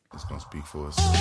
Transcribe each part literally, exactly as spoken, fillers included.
It's gonna speak for itself.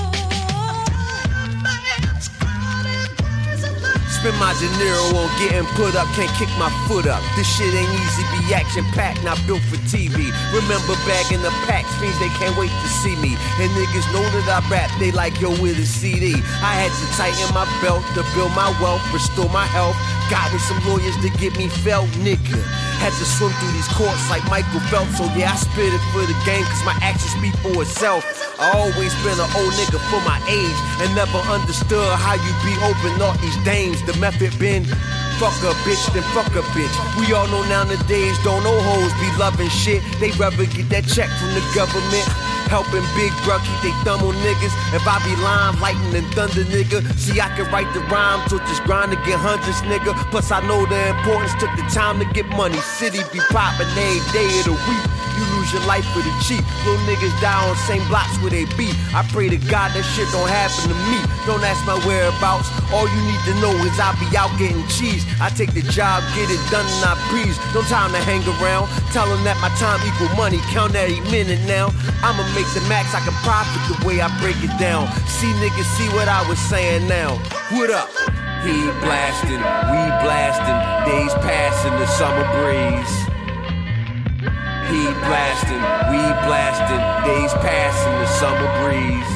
Spend my dinero on getting put up, can't kick my foot up. This shit ain't easy, be action-packed, not built for T V. Remember bagging the packs, fiends, they can't wait to see me. And niggas know that I rap, they like, yo, with a C D. I had to tighten my belt to build my wealth, restore my health. Got me some lawyers to get me felt, nigga. Had to swim through these courts like Michael Phelps. So yeah, I spit it for the game, cause my actions speak for itself. I always been an old nigga for my age, and never understood how you be open all these dames. The method been fuck a bitch, then fuck a bitch. We all know nowadays, don't know hoes be loving shit. They rather get that check from the government. Helping Big Bro keep they thumb on niggas. If I be lying, lightning and thunder, nigga. See, I can write the rhyme, so just grind to get hundreds, nigga. Plus, I know the importance, took the time to get money. City be poppin' every day of the week. You lose your life for the cheap. Little niggas die on same blocks where they be. I pray to God that shit don't happen to me. Don't ask my whereabouts. All you need to know is I be out getting cheese. I take the job, get it done, and I breeze. No time to hang around. Tell them that my time equal money. Count every minute now. I'ma make the max, I can profit the way I break it down. See niggas, see what I was saying now. What up? He blasting, we blasting, days passing the summer breeze. He blasting, we blasting, days passing the summer breeze.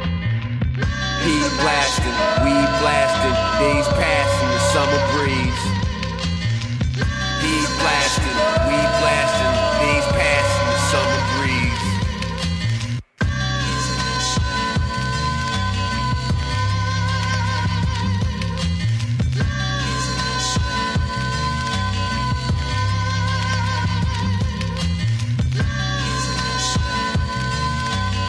He blasting, we blasting, days passing the summer breeze.